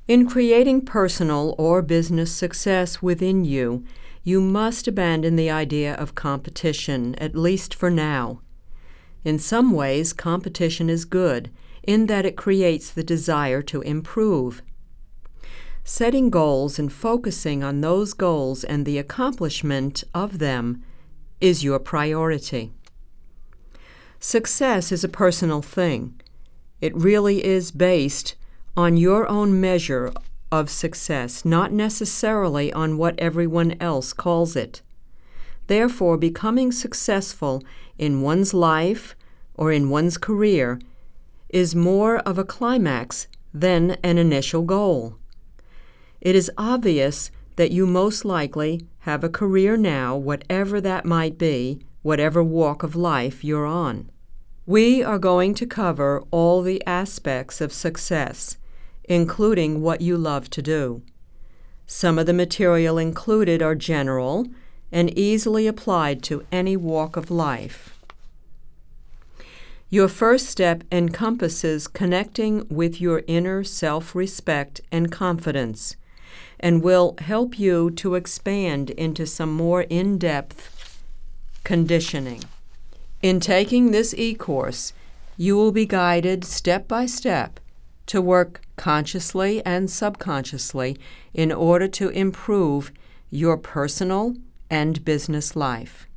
In creating personal or business success within you, you must abandon the idea of competition, at least for now. In some ways, competition is good, in that it creates the desire to improve. Setting goals and focusing on those goals and the accomplishment of them is your priority. Success is a personal thing. It really is based on your own measure of success, not necessarily on what everyone else calls it. Therefore, becoming successful in one's life or in one's career is more of a climax than an initial goal. It is obvious that you most likely have a career now, whatever that might be, whatever walk of life you're on. We are going to cover all the aspects of success, including what you love to do. Some of the material included are general and easily applied to any walk of life. Your first step encompasses connecting with your inner self-respect and confidence, and will help you to expand into some more in-depth conditioning. In taking this e-course, you will be guided step by step to work consciously and subconsciously in order to improve your personal and business life.